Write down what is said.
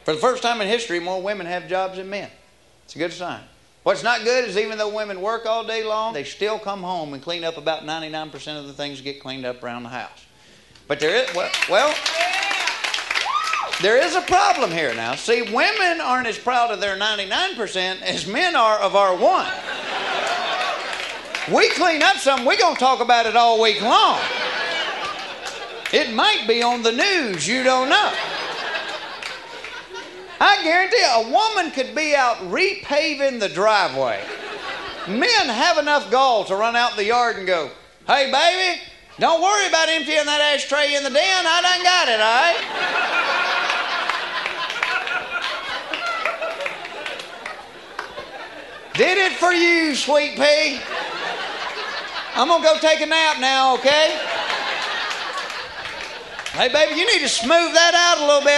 For the first time in history, more women have jobs than men. It's a good sign. What's not good is even though women work all day long, they still come home and clean up about 99% of the things that get cleaned up around the house. But there is, there is a problem here now. See, women aren't as proud of their 99% as men are of our 1. We clean up something, we're going to talk about it all week long. It might be on the news, you don't know. I guarantee you, a woman could be out repaving the driveway. Men have enough gall to run out in the yard and go, "Hey, baby, don't worry about emptying that ashtray in the den. I done got it, all right? Did it for you, sweet pea. I'm going to go take a nap now, okay? Hey, baby, you need to smooth that out a little bit.